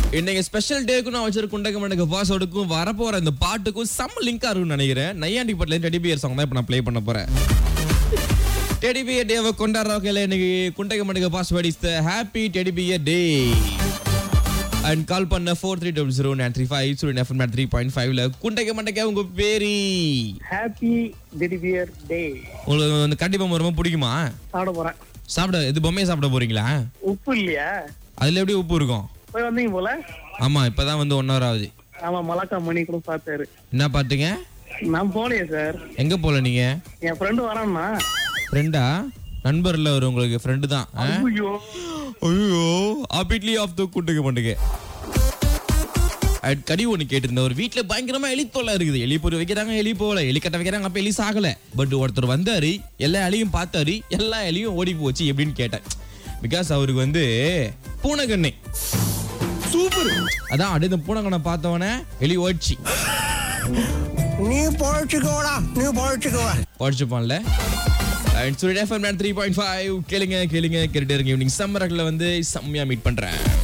இன்னைக்கு ஸ்பெஷல் டேக்கு நான் வச்சிருக்க குண்டக மண்டக பாஸோடுக்கும் வரப்போற இந்த பாட்டுக்கும் செம்ம லிங்கா இருக்கும்னு நினைக்கிறேன். நையாண்டி பாட்டுல டெடி பியர் சாங் தான் இப்ப நான் ப்ளே பண்ண போறேன். டெடி பியர் டேவை கொண்டாடுறவங்க இன்னைக்கு குண்டக மண்டக password is the happy teddy bear day. And call பண்ண 43009353 சுரன் எஃப்எம் 3.5ல குண்டக மண்டக உங்க பேரு ஹாப்பி டெடி பியர் டே. உங்களுக்கு வந்து கண்டி பொம்மை ரொம்ப பிடிக்குமா? சாப்பிட போறேன். சாப்பிட இது பொம்மையை சாப்பிட போறீங்களா? உப்பு இல்லையா? அதுல எப்படி உப்பு இருக்கும்? போய் வந்தீங்க போல. ஆமா இப்பதான் வந்து 1 hour ஆகுது. ஆமா மலாக்கா மணி கூட பார்த்தாரு. என்ன பாட்டுங்க? நான் போலையே சார். எங்க போல நீங்க? என் ஃப்ரெண்டு வரான்னா. ஃப்ரெண்டா? நண்பர்ல ஒரு உங்களுக்கு ஃப்ரெண்டு தான். ஐயோ ஐயோ அபிட்லி ஆஃப் த குண்டக மண்டக. கடி ஒண்ணு கேட்டிருந்த ஒரு வீட்டுல பயங்கரமா எலி தொல்லை இருக்குது. எலி பொறி வைக்கிறாங்க, எலி போல, எலி கட்ட வைக்கிறாங்க, அப்ப எலி சாகல. பட் ஒருத்தர் வந்தாரு, எல்லா எலியும் பார்த்தாரு, எல்லா எலியும் ஓடி போச்சு. எப்படின்னு கேட்டேன். பிகாஸ் அவருக்கு வந்து பூனைக்கண்ணை சூப்பர். அதான் அடுத்த பூனைக்கண்ணை பார்த்தவன எலி ஓடிச்சு. நீ பொழைச்சுக்கோடா, நீ பொழைச்சுக்கோ. பொழைச்சுப்பான்ல. 3.5 கேளுங்க கேளுங்க கேட்டுட்டே இருங்க. ஈவினிங் சம்மரக்ல வந்து செம்மையா மீட் பண்றேன்.